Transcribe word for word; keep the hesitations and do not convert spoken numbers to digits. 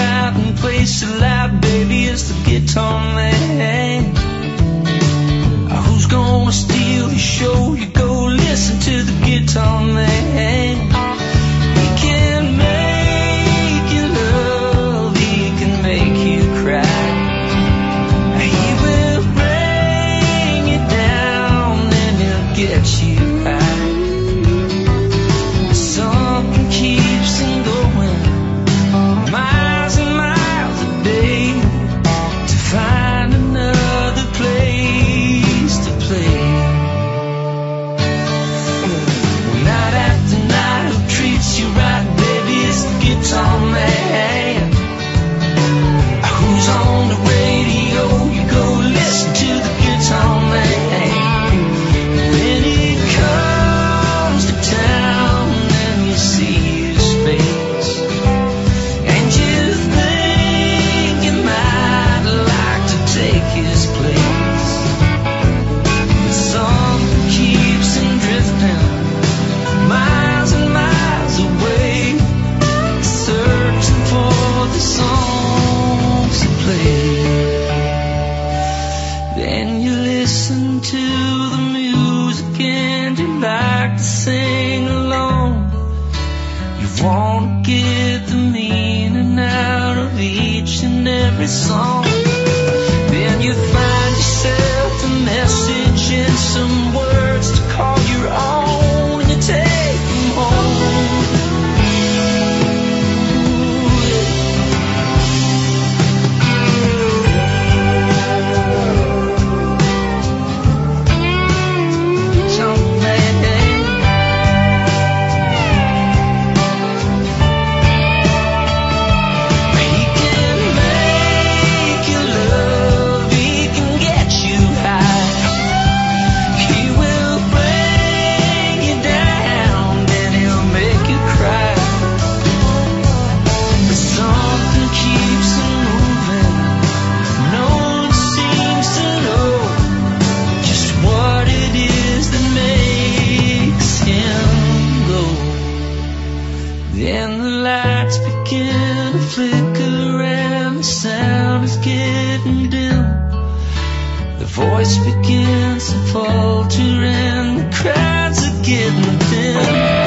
out and play so loud, baby, it's the guitar man. Who's gonna steal the show? You go listen to the guitar man. He can make you love, he can make you cry. He will bring you down and he'll get you high. Something keeps him going miles and miles a day to find another place to play. Night after night, who treats you right, baby, it's the guitar man. Who's on the radio? You go listen to the guitar man. When he comes to town and you see his face, and you think you might like to take his place, but something keeps him drifting miles and miles away, searching for the songs to play. Then you listen to the music and you like to sing along. You want to get the meaning out of each and every song. Then you find yourself a message and some words to call your own, and you take them home. He can make you love, he can get you high. He will bring you down and he'll make you cry. But something keeps him moving. No one seems to know just what it is that makes him go. Then the lights begin to flicker and the sound is getting dim. The voice begins to falter and the crowds are getting thin.